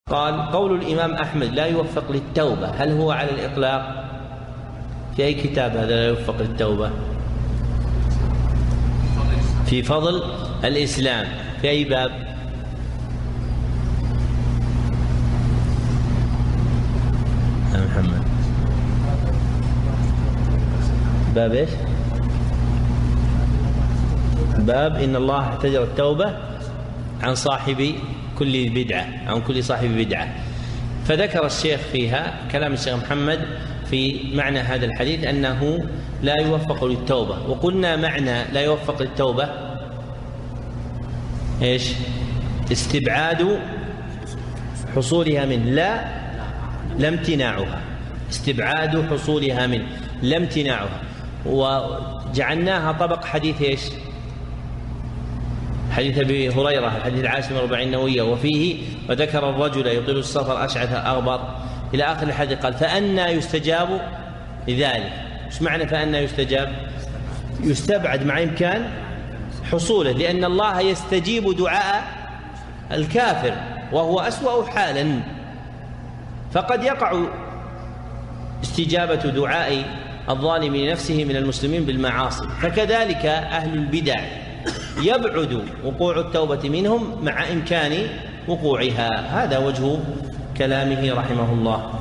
قال: قول الإمام أحمد لا يوفق للتوبة، هل هو على الإطلاق؟ في أي كتاب هذا لا يوفق للتوبة؟ في فضل الإسلام. في أي باب؟ يا محمد، باب إيش؟ باب إن الله احتجر التوبة عن صاحب كل بدعة، عن كل صاحب بدعة. فذكر الشيخ فيها كلام الشيخ محمد في معنى هذا الحديث أنه لا يوفق للتوبة. وقلنا معنى لا يوفق للتوبة إيش؟ استبعاد حصولها منه، لا امتناعها. استبعاد حصولها منه لا امتناعها. وجعلناها طبق حديث إيش؟ حديث أبي هريرة، الحديث العاشر من 40 نووية، وفيه: وذكر الرجل يطيل السفر أشعث أغبر إلى آخر الحديث. قال: فأنى يستجاب لذلك. ايش معنى فأنى يستجاب؟ يستبعد مع إمكان حصوله، لأن الله يستجيب دعاء الكافر وهو أسوأ حالا. فقد يقع استجابة دعاء الظالم لنفسه من المسلمين بالمعاصي، فكذلك أهل البدع يبعد وقوع التوبة منهم مع إمكان وقوعها. هذا وجه كلامه رحمه الله.